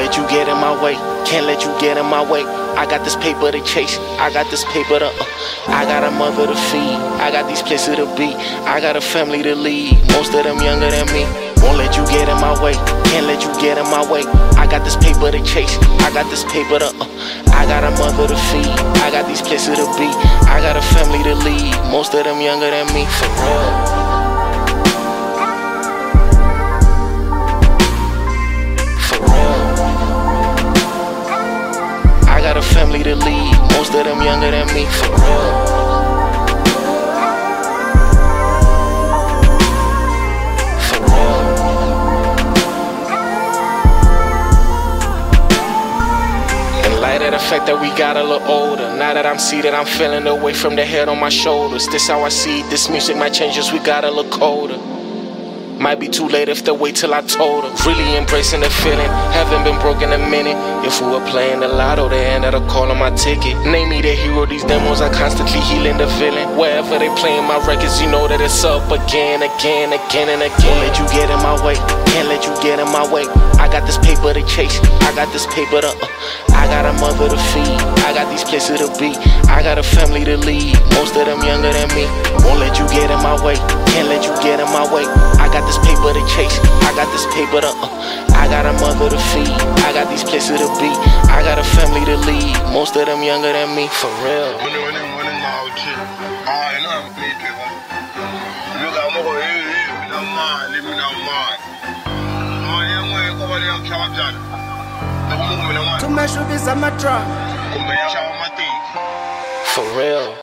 let you get in my way, can't let you get in my way. I got this paper to chase, I got this paper to I got a mother to feed, I got these places to be, I got a family to lead, most of them younger than me. Won't let you get in my way, can't let you get in my way. I got this paper to chase, I got this paper to I got a mother to feed, I got these places to be, I got a family to lead, most of them younger than me, for real. Got a family to lead, most of them younger than me, for real. For real. In light of the fact that we got a little older, now that I'm seated, I'm feeling the weight from the head on my shoulders. This how I see it, this music might change us, we gotta look colder. Might be too late if they wait till I told her. Really embracing the feeling, haven't been broke in a minute. If we were playing the lotto, they end up calling my ticket. Name me the hero, these demos are constantly healing the villain. Wherever they playing my records, you know that it's up again, again, again, and again. Won't let you get in my way, can't let you get in my way. I got this paper to chase, I got this paper to I got a mother to feed, I got these places to be, I got a family to lead, most of them younger than me. Won't let you get in my way, can't let you get in my way. I got this paper to chase, I got this paper to I got a mother to feed, I got these places to be, I got a family to lead, most of them younger than me, for real. For real.